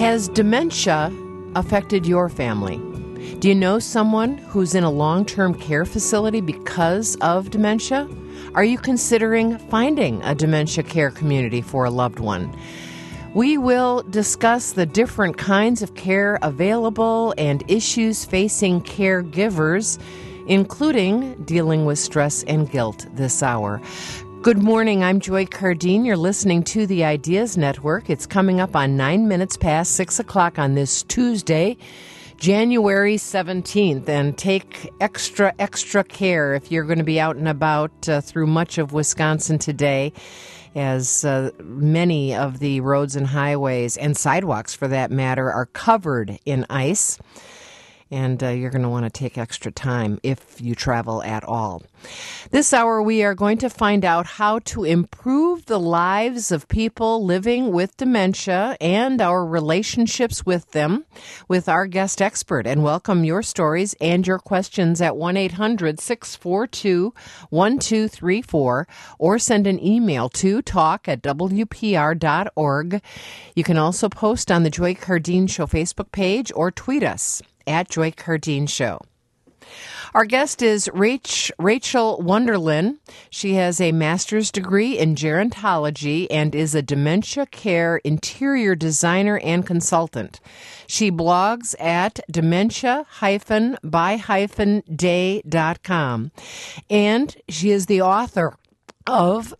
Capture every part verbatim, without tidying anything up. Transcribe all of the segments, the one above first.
Has dementia affected your family? Do you know someone who's in a long-term care facility because of dementia? Are you considering finding a dementia care community for a loved one? We will discuss the different kinds of care available and issues facing caregivers, including dealing with stress and guilt this hour. Good morning, I'm Joy Cardine. You're listening to the Ideas Network. It's coming up on nine minutes past six o'clock on this Tuesday, January seventeenth, and take extra, extra care if you're going to be out and about uh, through much of Wisconsin today, as uh, many of the roads and highways and sidewalks, for that matter, are covered in ice. And uh, you're going to want to take extra time if you travel at all. This hour, we are going to find out how to improve the lives of people living with dementia and our relationships with them with our guest expert. And welcome your stories and your questions at one eight hundred six four two one two three four or send an email to talk at w p r dot org. You can also post on the Joy Cardine Show Facebook page or tweet us at Joy Cardine Show. Our guest is Rach, Rachel Wunderlin. She has a master's degree in gerontology and is a dementia care interior designer and consultant. She blogs at dementia dash by day dot com. And she is the author of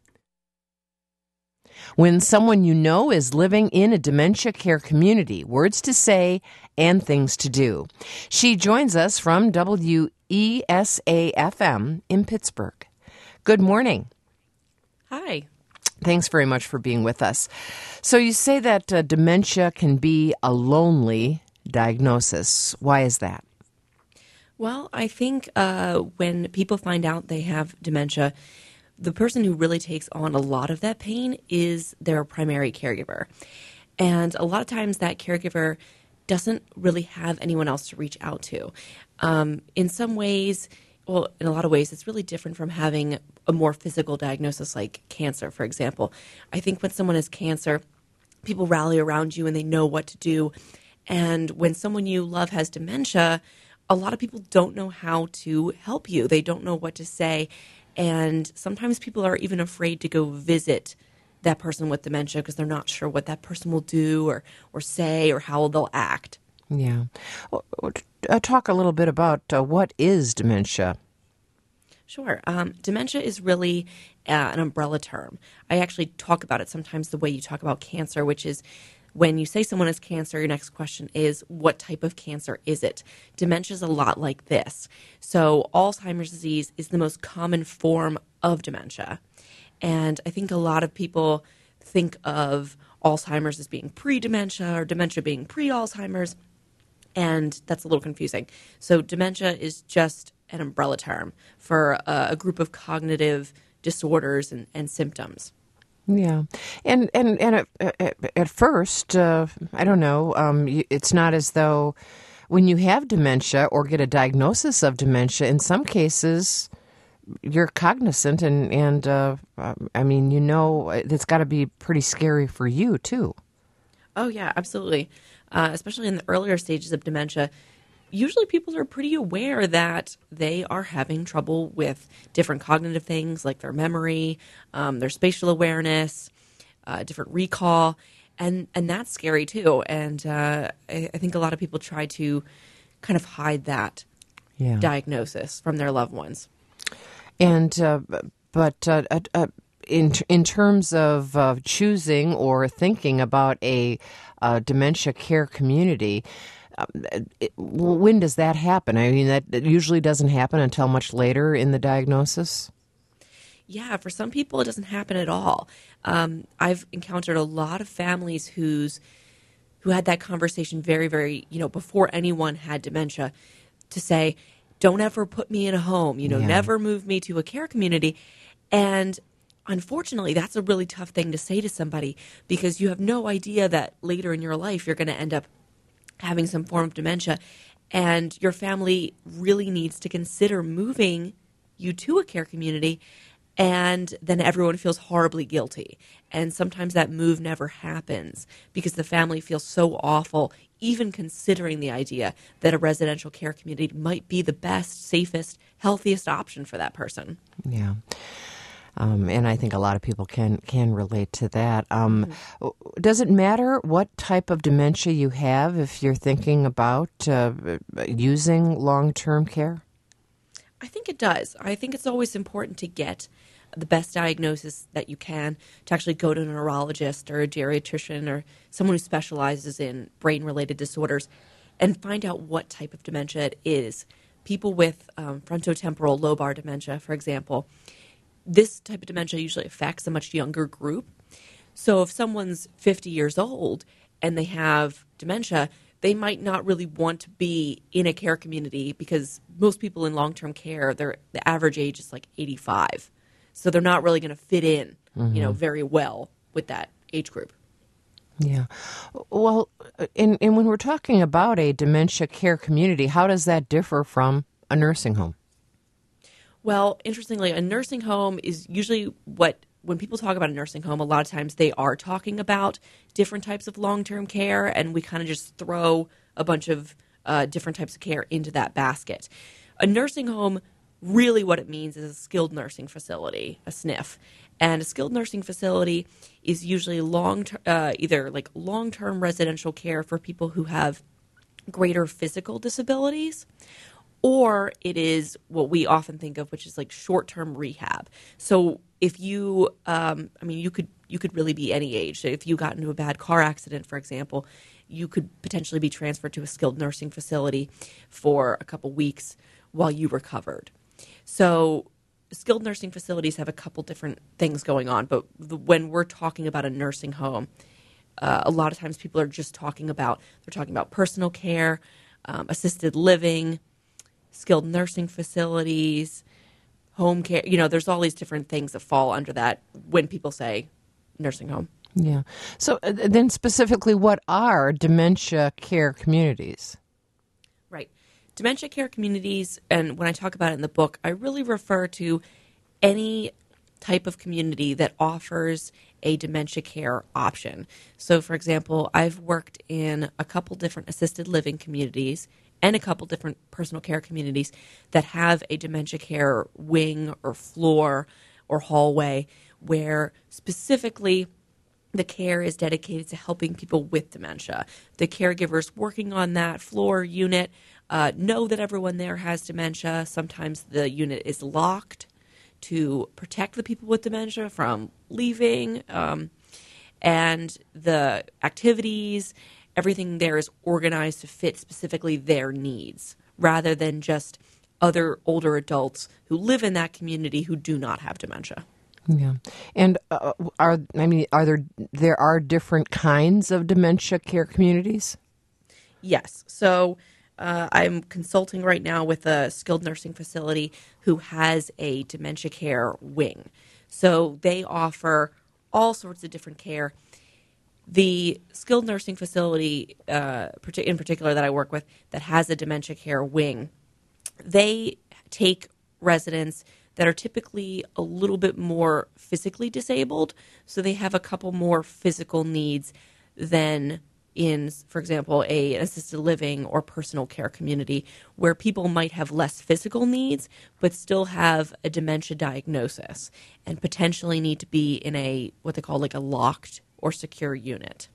When Someone You Know is Living in a Dementia Care Community, Words to Say and Things to Do. She joins us from W E S A F M in Pittsburgh. Good morning. Hi. Thanks very much for being with us. So you say that uh, dementia can be a lonely diagnosis. Why is that? Well, I think uh, when people find out they have dementia, the person who really takes on a lot of that pain is their primary caregiver. And a lot of times that caregiver doesn't really have anyone else to reach out to. Um, in some ways, well, in a lot of ways, it's really different from having a more physical diagnosis like cancer, for example. I think when someone has cancer, people rally around you and they know what to do. And when someone you love has dementia, a lot of people don't know how to help you. They don't know what to say. And sometimes people are even afraid to go visit that person with dementia because they're not sure what that person will do or, or say or how they'll act. Yeah. Uh, talk a little bit about uh, what is dementia. Sure. Um, dementia is really uh, an umbrella term. I actually talk about it sometimes the way you talk about cancer, which is when you say someone has cancer, your next question is, what type of cancer is it? Dementia is a lot like this. So Alzheimer's disease is the most common form of dementia. And I think a lot of people think of Alzheimer's as being pre-dementia or dementia being pre-Alzheimer's, and that's a little confusing. So dementia is just an umbrella term for a, a group of cognitive disorders and, and symptoms. Yeah, and and and at, at, at first, uh, I don't know. Um, it's not as though when you have dementia or get a diagnosis of dementia, in some cases, you're cognizant, and and uh, I mean, you know, it's got to be pretty scary for you too. Oh yeah, absolutely. Uh, especially in the earlier stages of dementia. Usually people are pretty aware that they are having trouble with different cognitive things like their memory, um, their spatial awareness, uh, different recall, and, and that's scary too. And uh, I, I think a lot of people try to kind of hide that yeah. diagnosis from their loved ones. And uh, but uh, uh, in in terms of uh, choosing or thinking about a uh, dementia care community, Um, it, when does that happen? I mean, that usually doesn't happen until much later in the diagnosis. Yeah, for some people, it doesn't happen at all. Um, I've encountered a lot of families who's who had that conversation very, very, you know, before anyone had dementia, to say, "Don't ever put me in a home. You know, yeah. never move me to a care community." And unfortunately, that's a really tough thing to say to somebody because you have no idea that later in your life you're going to end up having some form of dementia, and your family really needs to consider moving you to a care community and then everyone feels horribly guilty. And sometimes that move never happens because the family feels so awful, even considering the idea that a residential care community might be the best, safest, healthiest option for that person. Yeah. Um, and I think a lot of people can can relate to that. Um, mm-hmm. Does it matter what type of dementia you have if you're thinking about uh, using long-term care? I think it does. I think it's always important to get the best diagnosis that you can, to actually go to a neurologist or a geriatrician or someone who specializes in brain-related disorders and find out what type of dementia it is. People with um, frontotemporal lobar dementia, for example, this type of dementia usually affects a much younger group. So if someone's fifty years old and they have dementia, they might not really want to be in a care community because most people in long-term care, their the average age is like eighty-five. So they're not really going to fit in, mm-hmm. you know, very well with that age group. Yeah. Well, and, and when we're talking about a dementia care community, how does that differ from a nursing home? Well, interestingly, a nursing home is usually what, when people talk about a nursing home, a lot of times they are talking about different types of long-term care, and we kind of just throw a bunch of uh, different types of care into that basket. A nursing home, really what it means is a skilled nursing facility, a S N F. And a skilled nursing facility is usually long, uh, either like long-term residential care for people who have greater physical disabilities, or it is what we often think of, which is like short-term rehab. So if you, um, I mean, you could you could really be any age. So if you got into a bad car accident, for example, you could potentially be transferred to a skilled nursing facility for a couple weeks while you recovered. So skilled nursing facilities have a couple different things going on, but the, when we're talking about a nursing home, uh, a lot of times people are just talking about, they're talking about personal care, um, assisted living, skilled nursing facilities, home care. You know, there's all these different things that fall under that when people say nursing home. Yeah. So uh, then specifically, what are dementia care communities? Right. Dementia care communities, and when I talk about it in the book, I really refer to any type of community that offers a dementia care option. So, for example, I've worked in a couple different assisted living communities and a couple different personal care communities that have a dementia care wing or floor or hallway where specifically the care is dedicated to helping people with dementia. The caregivers working on that floor unit uh, know that everyone there has dementia. Sometimes the unit is locked to protect the people with dementia from leaving. Um, and the activities, everything there is organized to fit specifically their needs, rather than just other older adults who live in that community who do not have dementia. Yeah, and uh, are I mean, are there there are different kinds of dementia care communities? Yes. So uh, I'm consulting right now with a skilled nursing facility who has a dementia care wing. So they offer all sorts of different care. The skilled nursing facility, uh, in particular that I work with, that has a dementia care wing, they take residents that are typically a little bit more physically disabled, so they have a couple more physical needs than in, for example, a, an assisted living or personal care community, where people might have less physical needs but still have a dementia diagnosis and potentially need to be in a what they call like a locked or secure unit.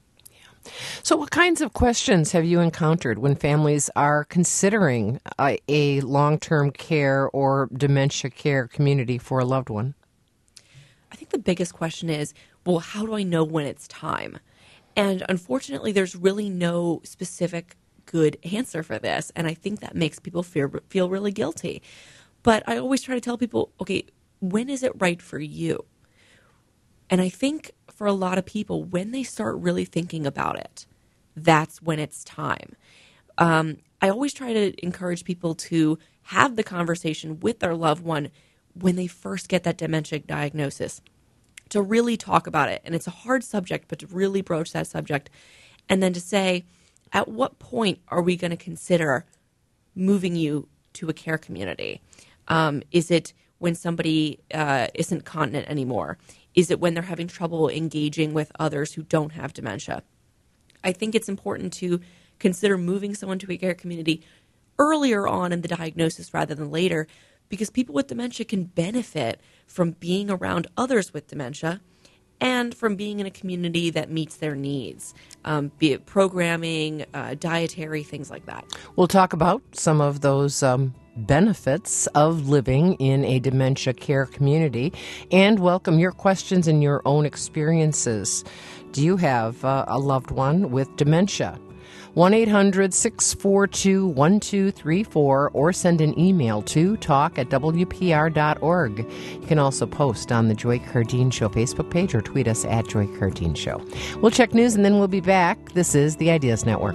So what kinds of questions have you encountered when families are considering a, a long-term care or dementia care community for a loved one? I think the biggest question is, well, how do I know when it's time? And unfortunately, there's really no specific good answer for this. And I think that makes people feel, feel really guilty. But I always try to tell people, okay, when is it right for you? And I think for a lot of people, when they start really thinking about it, that's when it's time. Um, I always try to encourage people to have the conversation with their loved one when they first get that dementia diagnosis, to really talk about it. And it's a hard subject, but to really broach that subject. And then to say, at what point are we going to consider moving you to a care community? Um, is it when somebody uh, isn't continent anymore? Is it when they're having trouble engaging with others who don't have dementia? I think it's important to consider moving someone to a care community earlier on in the diagnosis rather than later, because people with dementia can benefit from being around others with dementia and from being in a community that meets their needs, um, be it programming, uh, dietary, things like that. We'll talk about some of those um, benefits of living in a dementia care community and welcome your questions and your own experiences. Do you have uh, a loved one with dementia? one eight hundred six four two one two three four or send an email to talk at w p r dot org. You can also post on the Joy Cardine Show Facebook page or tweet us at Joy Cardine Show. We'll check news and then we'll be back. This is the Ideas Network.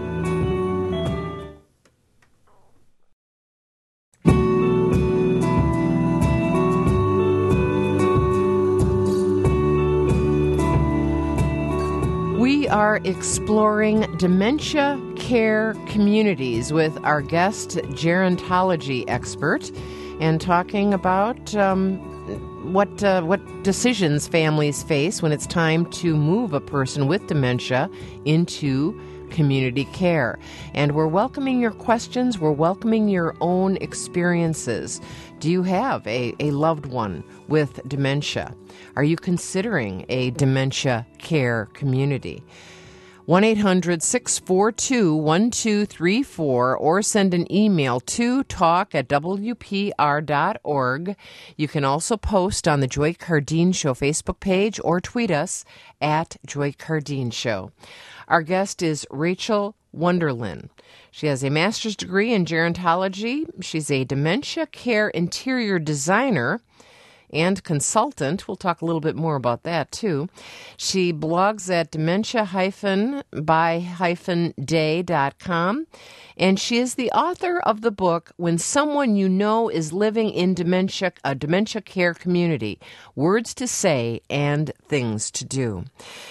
We are exploring dementia care communities with our guest gerontology expert and talking about um, what uh, what decisions families face when it's time to move a person with dementia into community care. And we're welcoming your questions. We're welcoming your own experiences. Do you have a, a loved one with dementia? Are you considering a dementia care community? one eight hundred six four two one two three four or send an email to talk at w p r dot org. You can also post on the Joy Cardine Show Facebook page or tweet us at Joy Cardine Show. Our guest is Rachel Wunderlin. She has a master's degree in gerontology. She's a dementia care interior designer and consultant. We'll talk a little bit more about that, too. She blogs at dementia by day dot com, and she is the author of the book, When Someone You Know is Living in Dementia, a Dementia Care Community, Words to Say and Things to Do.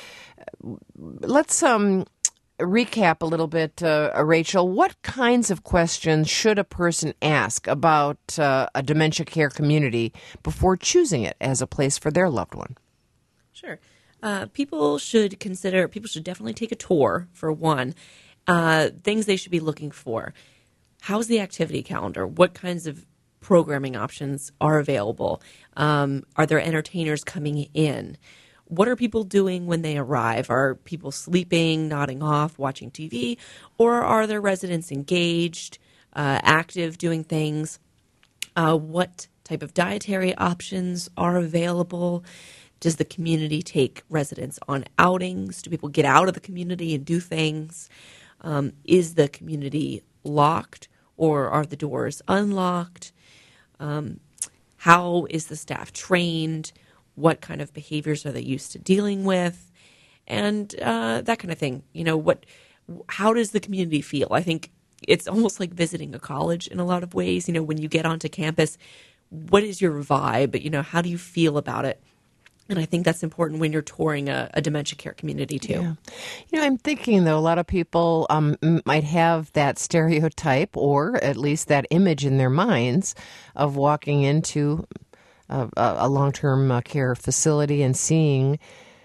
Let's um. recap a little bit, uh, Rachel. What kinds of questions should a person ask about uh, a dementia care community before choosing it as a place for their loved one? Sure. Uh, people should consider, people should definitely take a tour, for one. Uh, things they should be looking for. How's the activity calendar? What kinds of programming options are available? Um, are there entertainers coming in? What are people doing when they arrive? Are people sleeping, nodding off, watching T V? Or are their residents engaged, uh, active, doing things? Uh, what type of dietary options are available? Does the community take residents on outings? Do people get out of the community and do things? Um, is the community locked or are the doors unlocked? Um, how is the staff trained? What kind of behaviors are they used to dealing with, and uh, that kind of thing. You know, what? How does the community feel? I think it's almost like visiting a college in a lot of ways. You know, when you get onto campus, what is your vibe? You know, how do you feel about it? And I think that's important when you're touring a, a dementia care community too. Yeah. You know, I'm thinking though, a lot of people um, might have that stereotype or at least that image in their minds of walking into A, a long-term uh, care facility and seeing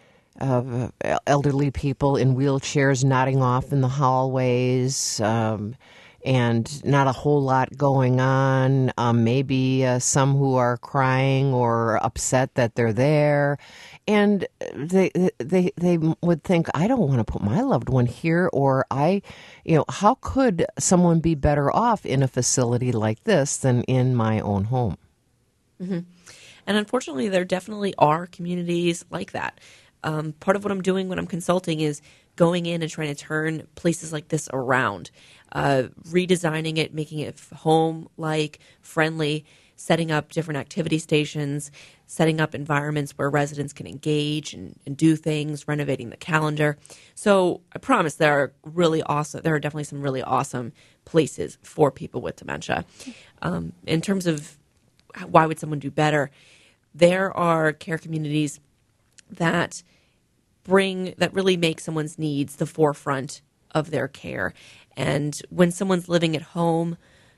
uh, elderly people in wheelchairs nodding off in the hallways um, and not a whole lot going on. Um, maybe uh, some who are crying or upset that they're there. And they, they, they would think, I don't want to put my loved one here, or I, you know, how could someone be better off in a facility like this than in my own home? Mm-hmm. And unfortunately, there definitely are communities like that. Um, part of what I'm doing when I'm consulting is going in and trying to turn places like this around, uh, redesigning it, making it home-like, friendly, setting up different activity stations, setting up environments where residents can engage and, and do things, renovating the calendar. So I promise there are really awesome, there are definitely some really awesome places for people with dementia. Um, in terms of why would someone do better, there are care communities that bring, that really make someone's needs the forefront of their care. And when someone's living at home,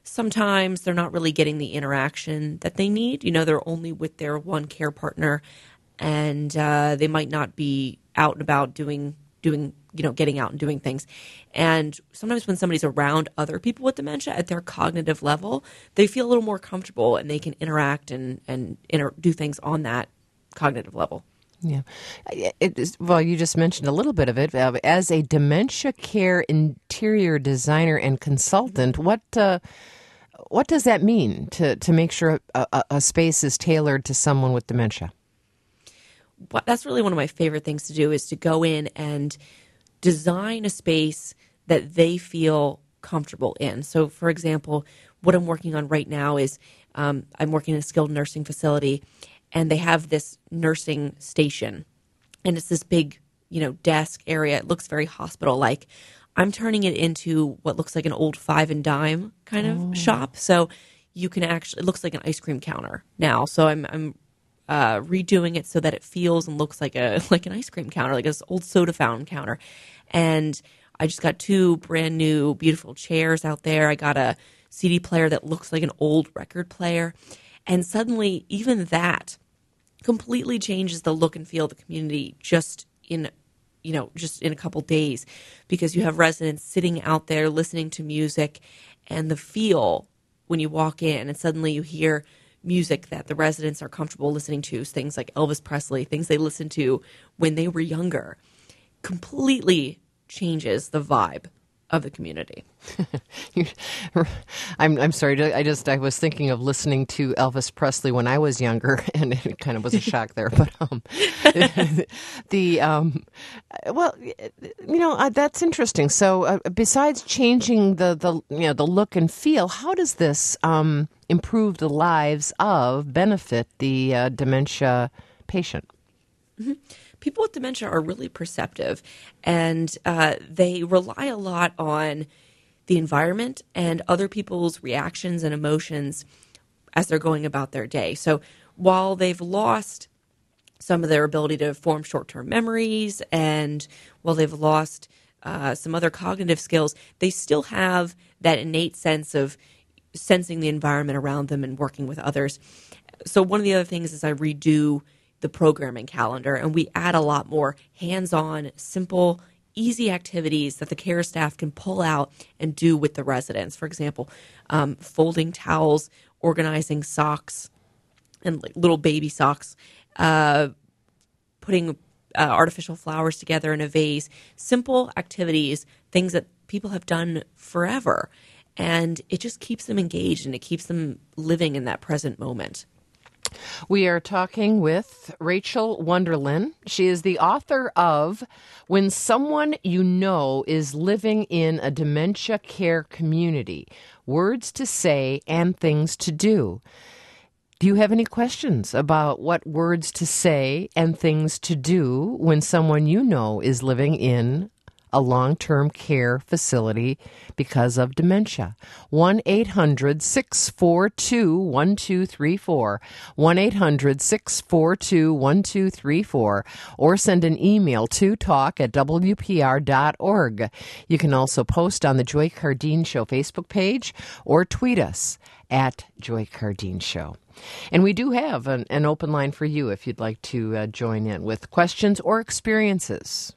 sometimes they're not really getting the interaction that they need. You know, they're only with their one care partner, and uh, they might not be out and about doing, doing, you know, getting out and doing things. And sometimes when somebody's around other people with dementia at their cognitive level, they feel a little more comfortable and they can interact and, and inter- do things on that cognitive level. Yeah. It is, well, you just mentioned a little bit of it. Uh, as a dementia care interior designer and consultant, what uh, what does that mean to, to make sure a, a, a space is tailored to someone with dementia? Well, that's really one of my favorite things to do, is to go in and design a space that they feel comfortable in. So, for example, what I'm working on right now is um, I'm working in a skilled nursing facility, and they have this nursing station, and it's this big, you know, desk area. It looks very hospital-like. I'm turning it into what looks like an old five and dime kind of oh. shop. So you can actually, it looks like an ice cream counter now. So I'm, I'm uh, redoing it so that it feels and looks like a like an ice cream counter, like this old soda fountain counter. And I just got two brand new, beautiful chairs out there. I got a C D player that looks like an old record player. And suddenly, even that completely changes the look and feel of the community just in, you know, just in a couple days, because you have residents sitting out there listening to music, and the feel when you walk in and suddenly you hear music that the residents are comfortable listening to, things like Elvis Presley, things they listened to when they were younger, completely changes the vibe of the community. I'm I'm sorry. I just I was thinking of listening to Elvis Presley when I was younger, and it kind of was a shock there. But um, the um, well, you know, uh, that's interesting. So uh, besides changing the the you know the look and feel, how does this um improve the lives of benefit the uh, dementia patient? Mm-hmm. People with dementia are really perceptive, and uh, they rely a lot on the environment and other people's reactions and emotions as they're going about their day. So while they've lost some of their ability to form short-term memories, and while they've lost uh, some other cognitive skills, they still have that innate sense of sensing the environment around them and working with others. So one of the other things is I redo the programming calendar, and we add a lot more hands-on, simple, easy activities that the care staff can pull out and do with the residents. For example, um, folding towels, organizing socks, and like little baby socks, uh, putting uh, artificial flowers together in a vase. Simple activities, things that people have done forever, and it just keeps them engaged and it keeps them living in that present moment. We are talking with Rachel Wunderlin. She is the author of When Someone You Know is Living in a Dementia Care Community, Words to Say and Things to Do. Do you have any questions about what words to say and things to do when someone you know is living in a long-term care facility because of dementia? one eight hundred six four two one two three four, one eight hundred six four two one two three four, or send an email to talk at w p r dot org. You can also post on the Joy Cardine Show Facebook page or tweet us at Joy Cardine Show. And we do have an, an open line for you if you'd like to uh, join in with questions or experiences.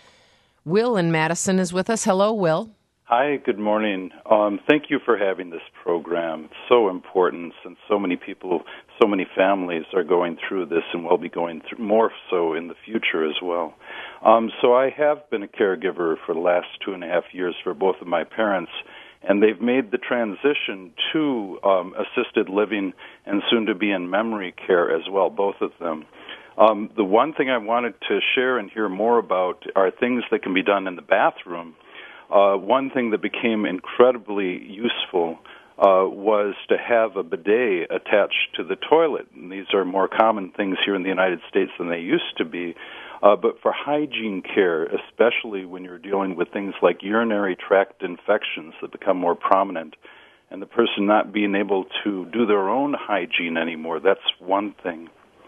Will in Madison is with us. Hello, Will. Hi, good morning. Um, thank you for having this program. It's so important, since so many people, so many families are going through this and will be going through more so in the future as well. Um, so I have been a caregiver for the last two and a half years for both of my parents, and they've made the transition to um, assisted living and soon to be in memory care as well, both of them. Um, the one thing I wanted to share and hear more about are things that can be done in the bathroom. Uh, one thing that became incredibly useful uh, was to have a bidet attached to the toilet. And these are more common things here in the United States than they used to be. Uh, but for hygiene care, especially when you're dealing with things like urinary tract infections that become more prominent, and the person not being able to do their own hygiene anymore, that's one thing.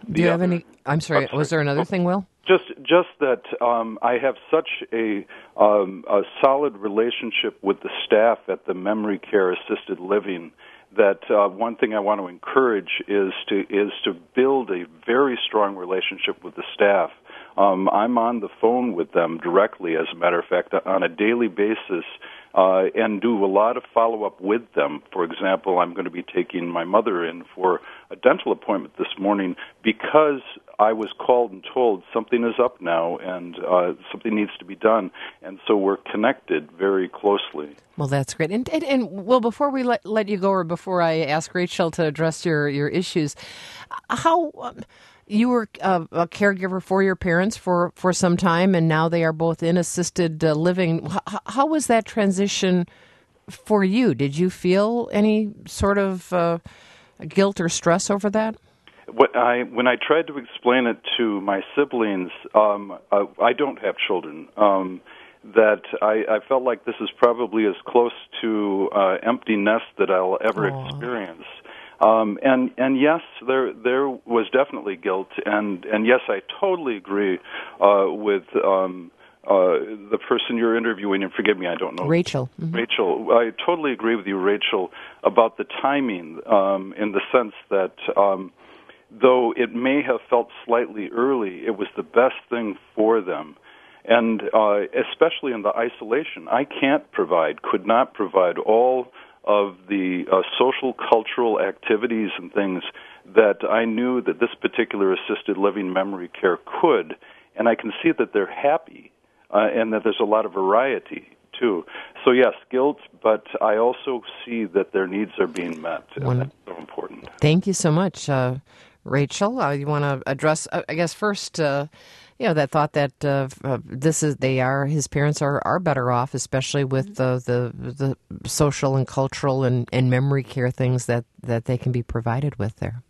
Do you have any? I'm sorry. Was there another thing, Will? Just, just that um, I have such a, um, a solid relationship with the staff at the memory care assisted living that uh, one thing I want to encourage is to is to build a very strong relationship with the staff. Um, I'm on the phone with them directly, as a matter of fact, on a daily basis, uh, and do a lot of follow-up with them. For example, I'm going to be taking my mother in for a dental appointment this morning because I was called and told something is up now and uh, something needs to be done. And so we're connected very closely. Well, that's great. And, and, and well, before we let, let you go, or before I ask Rachel to address your, your issues, how... Um, You were uh, a caregiver for your parents for, for some time, and now they are both in assisted uh, living. H- how was that transition for you? Did you feel any sort of uh, guilt or stress over that? What I, when I tried to explain it to my siblings, um, uh, I don't have children, um, that I, I felt like this is probably as close to uh, empty nest that I'll ever Aww. experience. Um, and and yes, there there was definitely guilt, and, and yes, I totally agree uh, with um, uh, the person you're interviewing. And forgive me, I don't know Rachel. Mm-hmm. Rachel, I totally agree with you, Rachel, about the timing. Um, in the sense that um, though it may have felt slightly early, it was the best thing for them. And uh, especially in the isolation, I can't provide, could not provide all of the uh, social, cultural activities and things that I knew that this particular assisted living memory care could. And I can see that they're happy uh, and that there's a lot of variety, too. So, yes, guilt, but I also see that their needs are being met, and One, that's so important. Thank you so much. Uh, Rachel, uh, you want to address, uh, I guess, first... Uh, You know, that thought that uh, uh, this is they are his parents are, are better off, especially with the the, the social and cultural and, and memory care things that, that they can be provided with there.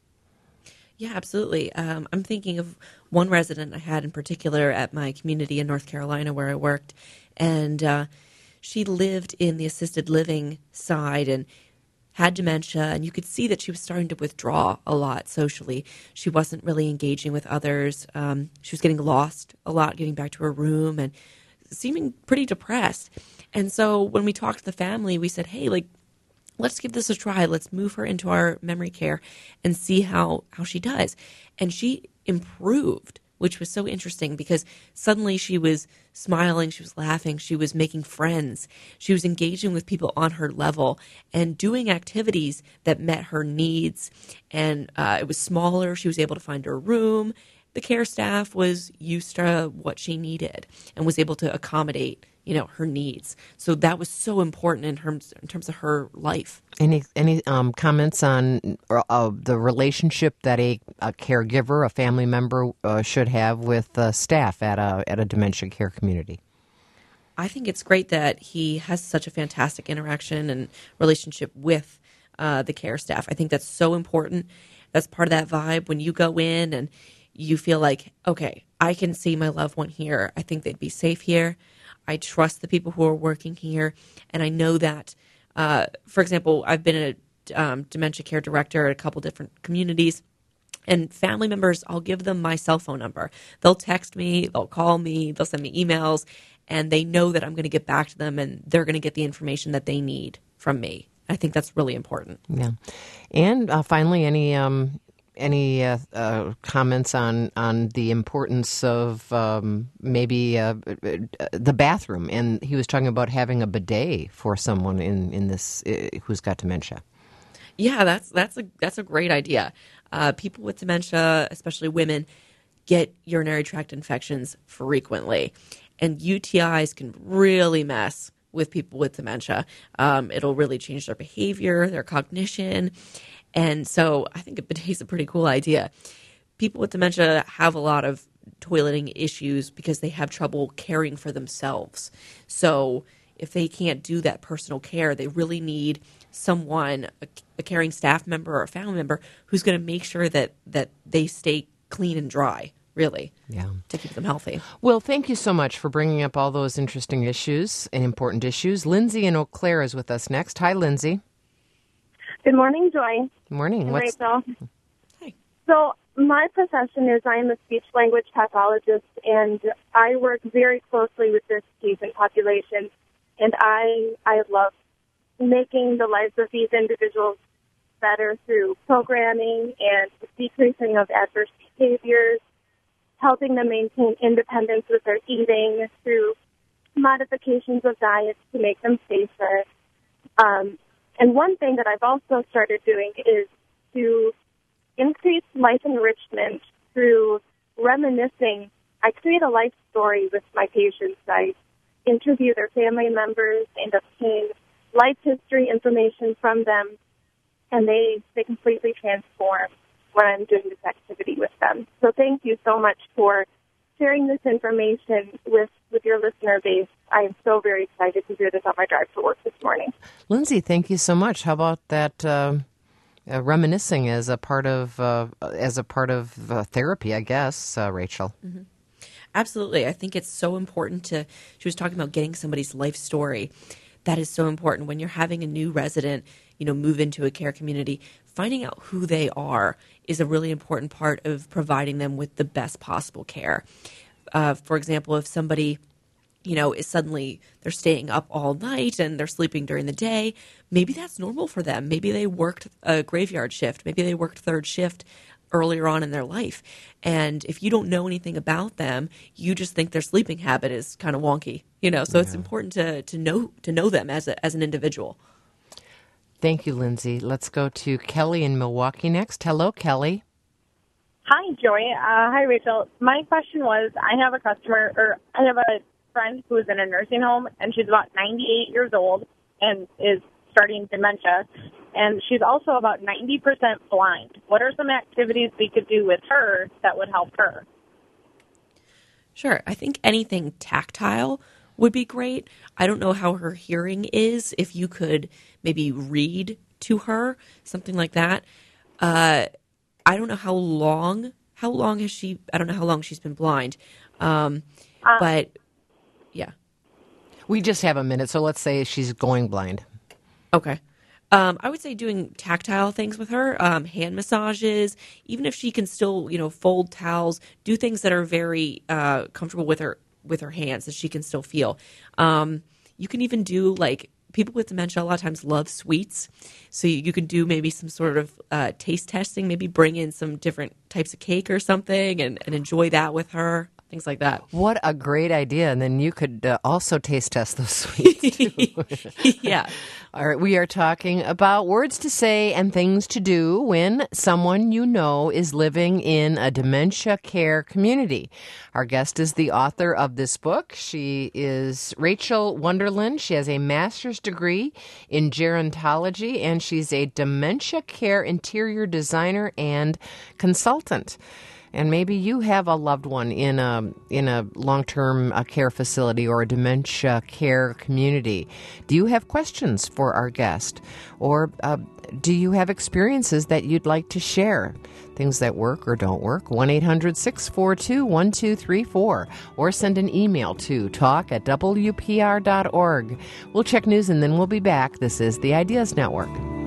Yeah, absolutely. Um, I'm thinking of one resident I had in particular at my community in North Carolina where I worked, and uh, she lived in the assisted living side and had dementia, and you could see that she was starting to withdraw a lot socially. She wasn't really engaging with others. Um, she was getting lost a lot, getting back to her room, and seeming pretty depressed. And so when we talked to the family, we said, hey, like, let's give this a try. Let's move her into our memory care and see how, how she does. And she improved, which was so interesting because suddenly she was smiling, she was laughing, she was making friends, she was engaging with people on her level and doing activities that met her needs. And uh, it was smaller. She was able to find her room. The care staff was used to what she needed and was able to accommodate, you know, her needs. So that was so important in terms in terms of her life. Any any um, comments on uh, the relationship that a, a caregiver, a family member, uh, should have with uh, staff at a at a dementia care community? I think it's great that he has such a fantastic interaction and relationship with uh, the care staff. I think that's so important. That's part of that vibe when you go in and you feel like, okay, I can see my loved one here. I think they'd be safe here. I trust the people who are working here. And I know that, uh, for example, I've been a um, dementia care director at a couple different communities. And family members, I'll give them my cell phone number. They'll text me, they'll call me, they'll send me emails, and they know that I'm going to get back to them and they're going to get the information that they need from me. I think that's really important. Yeah. And uh, finally, any... Um Any uh, uh, comments on, on the importance of um, maybe uh, the bathroom? And he was talking about having a bidet for someone in, in this uh, who's got dementia. Yeah, that's that's a that's a great idea. Uh, people with dementia, especially women, get urinary tract infections frequently, and U T Is can really mess with people with dementia. Um, it'll really change their behavior, their cognition. And so I think a bidet is a pretty cool idea. People with dementia have a lot of toileting issues because they have trouble caring for themselves. So if they can't do that personal care, they really need someone, a, a caring staff member or a family member, who's going to make sure that, that they stay clean and dry, really, yeah, to keep them healthy. Well, thank you so much for bringing up all those interesting issues and important issues. Lindsay in Eau Claire is with us next. Hi, Lindsay. Good morning, Joy. Good morning. And What's... Rachel. Hi. So my profession is I'm a speech-language pathologist, and I work very closely with this patient population, and I I love making the lives of these individuals better through programming and decreasing of adverse behaviors, helping them maintain independence with their eating through modifications of diets to make them safer. Um, and one thing that I've also started doing is to increase life enrichment through reminiscing. I create a life story with my patients. I interview their family members and obtain life history information from them, and they, they completely transform when I'm doing this activity with them. So thank you so much for sharing this information with, with your listener base. I am so very excited to hear this on my drive to work this morning. Lindsay, thank you so much. How about that uh, uh, reminiscing as a part of uh, as a part of uh, therapy, I guess, uh, Rachel? Mm-hmm. Absolutely. I think it's so important to, she was talking about getting somebody's life story. That is so important when you're having a new resident, you know, move into a care community. Finding out who they are is a really important part of providing them with the best possible care. Uh, for example, if somebody, you know, is suddenly they're staying up all night and they're sleeping during the day, maybe that's normal for them. Maybe they worked a graveyard shift. Maybe they worked third shift earlier on in their life. And if you don't know anything about them, you just think their sleeping habit is kind of wonky, you know, so yeah. It's important to, to know to know them as a, as an individual. Thank you, Lindsay. Let's go to Kelly in Milwaukee next. Hello, Kelly. Hi, Joy. Uh, hi, Rachel. My question was, I have a customer, or I have a friend who is in a nursing home, and she's about ninety-eight years old and is starting dementia. And she's also about ninety percent blind. What are some activities we could do with her that would help her? Sure. I think anything tactile would be great. I don't know how her hearing is. If you could maybe read to her, something like that. Uh, I don't know how long, how long has she, I don't know how long she's been blind. Um, uh, but yeah. We just have a minute, so let's say she's going blind. Okay. Um, I would say doing tactile things with her, um, hand massages, even if she can still, you know, fold towels, do things that are very uh, comfortable with her with her hands that she can still feel. Um, you can even do, like, people with dementia a lot of times love sweets, so you, you can do maybe some sort of uh, taste testing, maybe bring in some different types of cake or something and, and enjoy that with her. Things like that. What a great idea. And then you could uh, also taste test those sweets, too. Yeah. All right. We are talking about words to say and things to do when someone you know is living in a dementia care community. Our guest is the author of this book. She is Rachel Wunderlin. She has a master's degree in gerontology, and she's a dementia care interior designer and consultant. And maybe you have a loved one in a in a long-term uh, care facility or a dementia care community. Do you have questions for our guest? Or uh, do you have experiences that you'd like to share? Things that work or don't work? one eight hundred six four two one two three four. Or send an email to talk at w p r dot org. We'll check news and then we'll be back. This is the Ideas Network.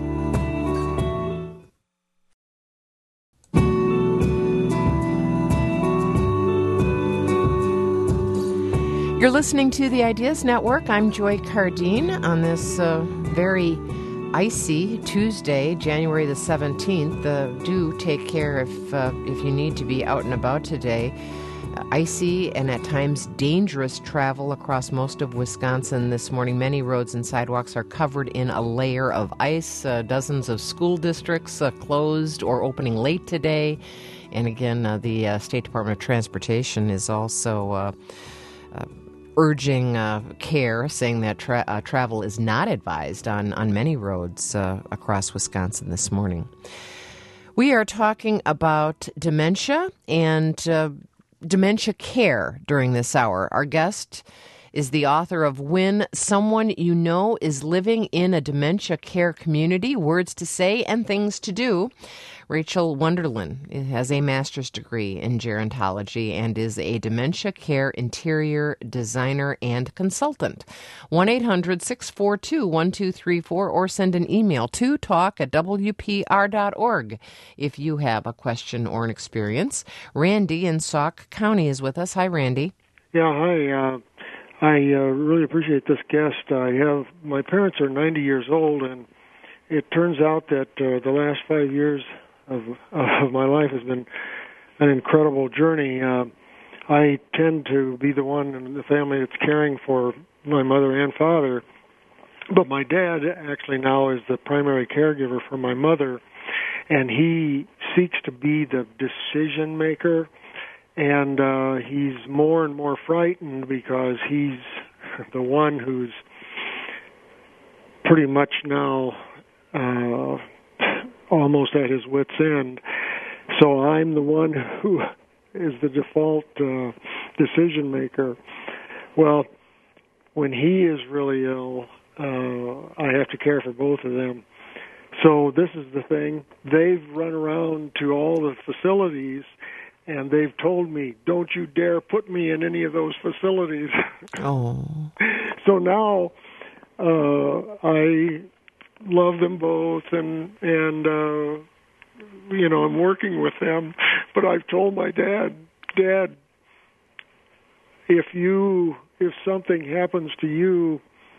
You're listening to the Ideas Network. I'm Joy Cardine on this uh, very icy Tuesday, January the seventeenth. Uh, do take care if uh, if you need to be out and about today. Uh, icy and at times dangerous travel across most of Wisconsin this morning. Many roads and sidewalks are covered in a layer of ice. Uh, dozens of school districts uh, closed or opening late today. And again, uh, the uh, State Department of Transportation is also Uh, uh, urging uh, care, saying that tra- uh, travel is not advised on, on many roads uh, across Wisconsin this morning. We are talking about dementia and uh, dementia care during this hour. Our guest is the author of When Someone You Know is Living in a Dementia Care Community, Words to Say and Things to Do. Rachel Wunderlin has a master's degree in gerontology and is a dementia care interior designer and consultant. one eight hundred six four two one two three four or send an email to talk at w p r dot org if you have a question or an experience. Randy in Sauk County is with us. Hi, Randy. Yeah, hi. Uh, I uh, really appreciate this guest. I have my parents are ninety years old, and it turns out that uh, the last five years of, of my life has been an incredible journey. Uh, I tend to be the one in the family that's caring for my mother and father, but my dad actually now is the primary caregiver for my mother, and he seeks to be the decision maker. And uh, he's more and more frightened because he's the one who's pretty much now uh, almost at his wit's end. So I'm the one who is the default uh, decision maker. Well, when he is really ill, uh, I have to care for both of them. So this is the thing. They've run around to all the facilities, and they've told me, don't you dare put me in any of those facilities. Oh. So now uh, I love them both, and, and uh, you know, I'm working with them. But I've told my dad, Dad, if you, if something happens to you,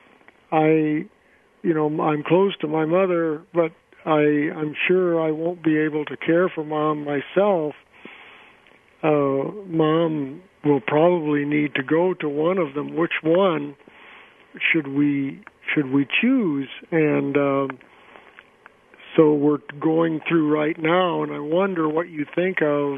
I, you know, I'm close to my mother, but I, I'm sure I won't be able to care for Mom myself. Uh, Mom will probably need to go to one of them. Which one should we should we choose? And um, so we're going through right now, and I wonder what you think of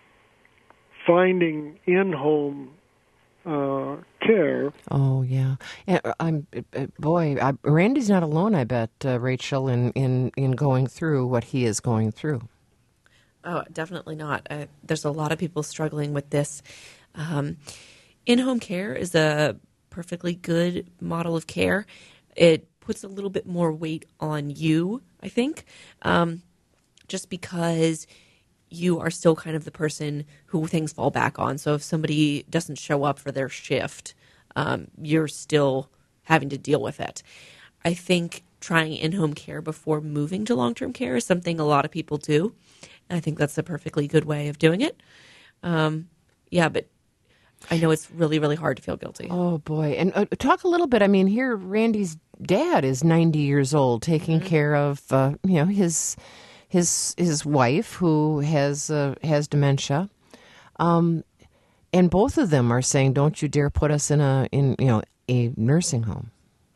finding in-home uh, care. Oh yeah, and I'm boy. I, Randy's not alone. I bet uh, Rachel in, in in going through what he is going through. Oh, definitely not. Uh, there's a lot of people struggling with this. Um, in-home care is a perfectly good model of care. It puts a little bit more weight on you, I think, um, just because you are still kind of the person who things fall back on. So if somebody doesn't show up for their shift, um, you're still having to deal with it. I think trying in-home care before moving to long-term care is something a lot of people do. I think that's a perfectly good way of doing it. Um, yeah, but I know it's really, really hard to feel guilty. Oh, boy. And uh, talk a little bit. I mean, here Randy's dad is ninety years old, taking mm-hmm. care of, uh, you know, his his his wife who has uh, has dementia. Um, and both of them are saying, don't you dare put us in a, in you know, a nursing home.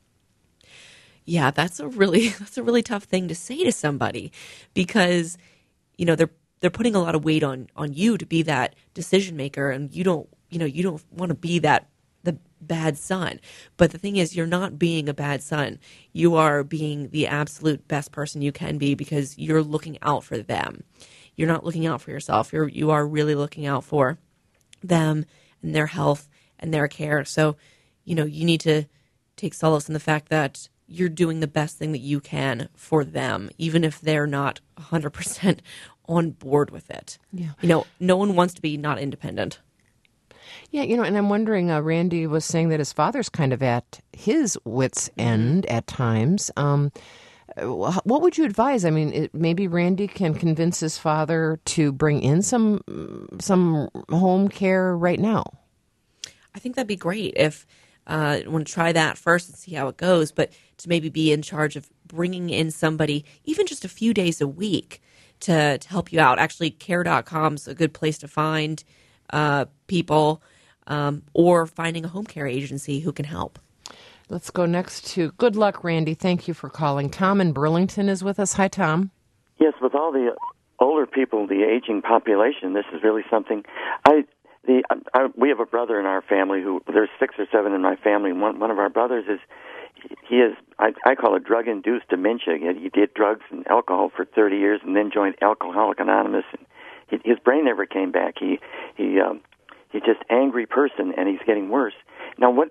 Yeah, that's a really that's a really tough thing to say to somebody because you know, they're they're putting a lot of weight on, on you to be that decision maker, and you don't you know you don't want to be that the bad son. But the thing is, you're not being a bad son. You are being the absolute best person you can be because you're looking out for them. You're not looking out for yourself. You're you are really looking out for them and their health and their care. So, you know, you need to take solace in the fact that you're doing the best thing that you can for them, even if they're not one hundred percent on board with it. Yeah. You know, no one wants to be not independent. Yeah, you know, and I'm wondering, uh, Randy was saying that his father's kind of at his wit's end at times. Um, what would you advise? I mean, it, maybe Randy can convince his father to bring in some some home care right now. I think that'd be great if uh, I want to try that first and see how it goes, but to maybe be in charge of bringing in somebody, even just a few days a week, to, to help you out. Actually, care dot com's a good place to find uh, people um, or finding a home care agency who can help. Let's go next to, good luck, Randy. Thank you for calling. Tom in Burlington is with us. Hi, Tom. Yes, with all the older people, the aging population, this is really something. I the I, we have a brother in our family who, there's six or seven in my family, and one, one of our brothers is, he is, I, I call it drug-induced dementia. He, he did drugs and alcohol for thirty years and then joined Alcoholics Anonymous. And he, his brain never came back. He, he, um, he's just angry person, and he's getting worse. Now, what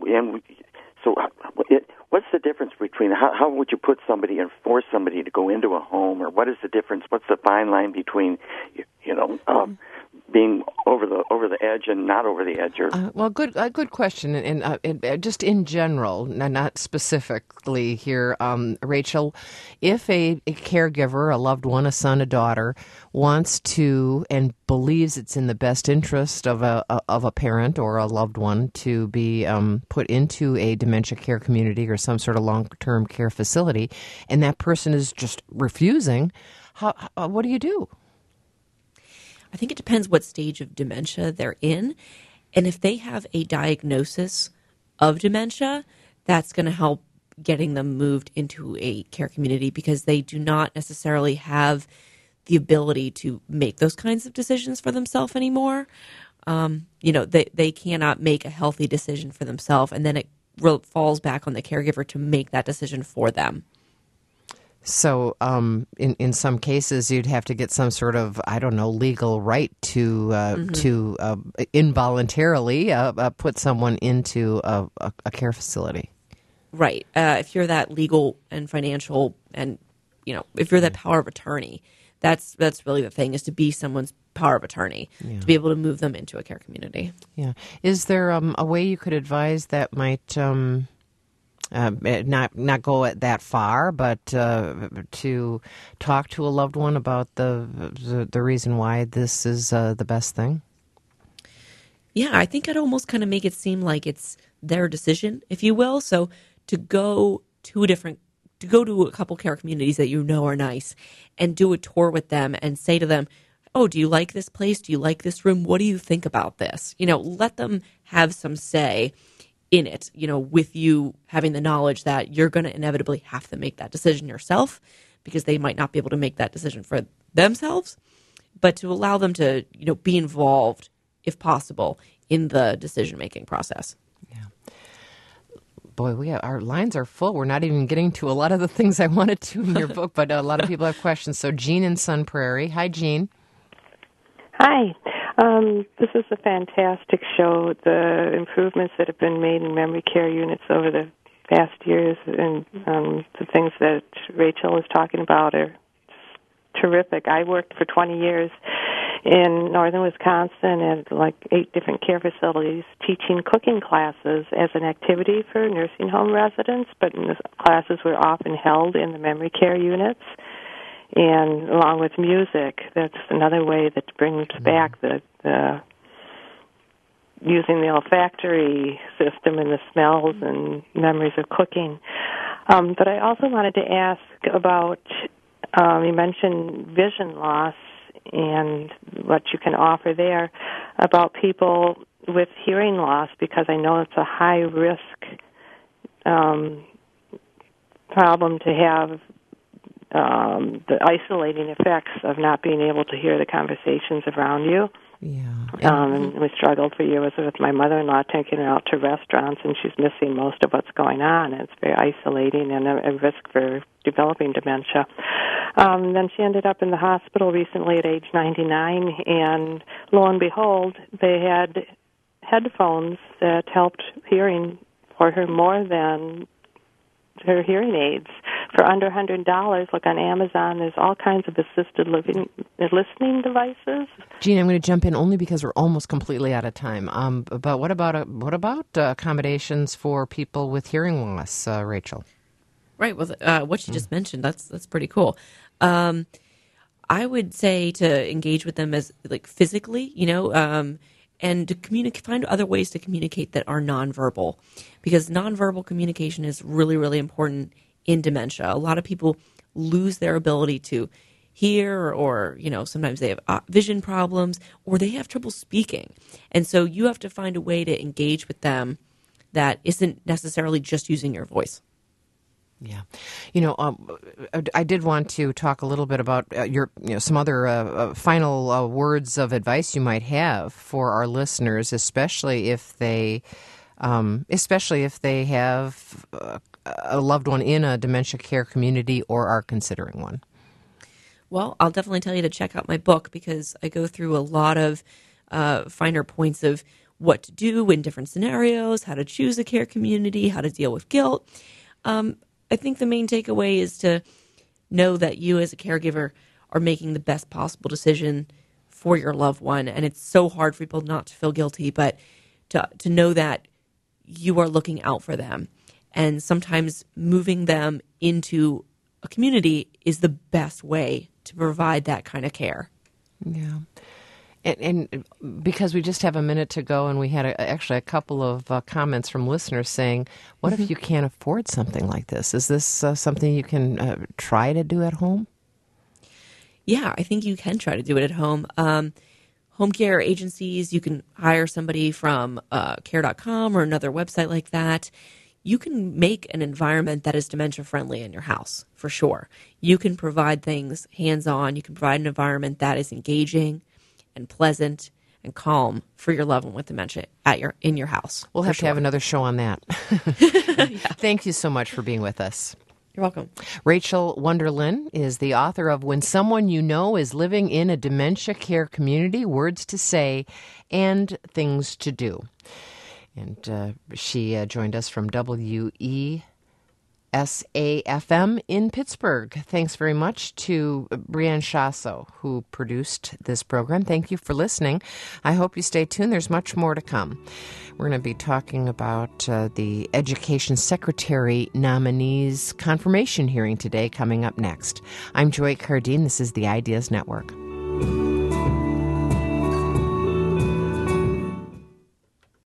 and we, so it, what's the difference between how, how would you put somebody and force somebody to go into a home, or what is the difference? What's the fine line between, you, you know, um, being over the over the edge and not over the edge? Or uh, well, good a good question, and, uh, and uh, just in general, not specifically here, um, Rachel. If a, a caregiver, a loved one, a son, a daughter, wants to and believes it's in the best interest of a, a of a parent or a loved one to be um, put into a dementia care community or some sort of long-term care facility, and that person is just refusing, how, how what do you do? I think it depends what stage of dementia they're in. And if they have a diagnosis of dementia, that's going to help getting them moved into a care community, because they do not necessarily have the ability to make those kinds of decisions for themselves anymore. Um, you know, they, they cannot make a healthy decision for themselves, and then it re- falls back on the caregiver to make that decision for them. So um, in, in some cases, you'd have to get some sort of, I don't know, legal right to uh, mm-hmm. to uh, involuntarily uh, uh, put someone into a, a, a care facility. Right. Uh, if you're that legal and financial and, you know, if you're that power of attorney, that's that's really the thing, is to be someone's power of attorney, yeah. to be able to move them into a care community. Yeah. Is there um, a way you could advise that might... Um Uh, not not go at that far, but uh, to talk to a loved one about the the, the reason why this is uh, the best thing? Yeah, I think I'd almost kind of make it seem like it's their decision, if you will. So to go to a different, to go to a couple care communities that you know are nice, and do a tour with them and say to them, "Oh, do you like this place? Do you like this room? What do you think about this?" You know, let them have some say in it, you know, with you having the knowledge that you're going to inevitably have to make that decision yourself, because they might not be able to make that decision for themselves, but to allow them to, you know, be involved, if possible, in the decision-making process. Yeah. Boy, we have, our lines are full. We're not even getting to a lot of the things I wanted to in your book, but a lot of people have questions. So Jean in Sun Prairie. Hi, Jean. Hi. Um, this is a fantastic show. The improvements that have been made in memory care units over the past years, and um, the things that Rachel is talking about are terrific. I worked for twenty years in northern Wisconsin at like eight different care facilities, teaching cooking classes as an activity for nursing home residents, but the classes were often held in the memory care units. And along with music, that's another way that brings back the, the using the olfactory system and the smells and memories of cooking. Um, but I also wanted to ask about, um, you mentioned vision loss and what you can offer there, about people with hearing loss, because I know it's a high-risk um, problem to have Um, the isolating effects of not being able to hear the conversations around you. Yeah. Um, and we struggled for years with my mother-in-law, taking her out to restaurants, and she's missing most of what's going on. It's very isolating and a, a risk for developing dementia. Um, then she ended up in the hospital recently at age ninety-nine, and lo and behold, they had headphones that helped hearing for her more than her hearing aids for under one hundred dollars. Look on Amazon. There's all kinds of assisted living, listening devices. Jean, I'm going to jump in only because we're almost completely out of time. Um, but what about uh, what about uh, accommodations for people with hearing loss, uh, Rachel? Right. Well, uh, what you just mm. mentioned, that's that's pretty cool. Um, I would say to engage with them as like physically, you know, um, and to communicate, find other ways to communicate that are nonverbal, because nonverbal communication is really, really important in dementia. A lot of people lose their ability to hear, or, you know, sometimes they have vision problems, or they have trouble speaking. And so you have to find a way to engage with them that isn't necessarily just using your voice. Yeah. You know, um, I did want to talk a little bit about uh, your, you know, some other uh, uh, final uh, words of advice you might have for our listeners, especially if they, um, especially if they have uh, a loved one in a dementia care community or are considering one. Well, I'll definitely tell you to check out my book, because I go through a lot of uh, finer points of what to do in different scenarios, how to choose a care community, how to deal with guilt. Um, I think the main takeaway is to know that you as a caregiver are making the best possible decision for your loved one. And it's so hard for people not to feel guilty, but to to know that you are looking out for them. And sometimes moving them into a community is the best way to provide that kind of care. Yeah. And, and because we just have a minute to go, and we had a, actually a couple of uh, comments from listeners saying, what mm-hmm. if you can't afford something like this? Is this uh, something you can uh, try to do at home? Yeah, I think you can try to do it at home. Um, home care agencies, you can hire somebody from uh, care dot com or another website like that. You can make an environment that is dementia-friendly in your house, for sure. You can provide things hands-on. You can provide an environment that is engaging and pleasant and calm for your loved one with dementia at your in your house. We'll have sure. to have another show on that. Yeah. Thank you so much for being with us. You're welcome. Rachel Wunderlin is the author of When Someone You Know is Living in a Dementia Care Community, Words to Say and Things to Do. And uh, she uh, joined us from W E S A F M in Pittsburgh. Thanks very much to Brianne Shasso, who produced this program. Thank you for listening. I hope you stay tuned. There's much more to come. We're going to be talking about uh, the Education Secretary nominee's confirmation hearing today coming up next. I'm Joy Cardine. This is the Ideas Network.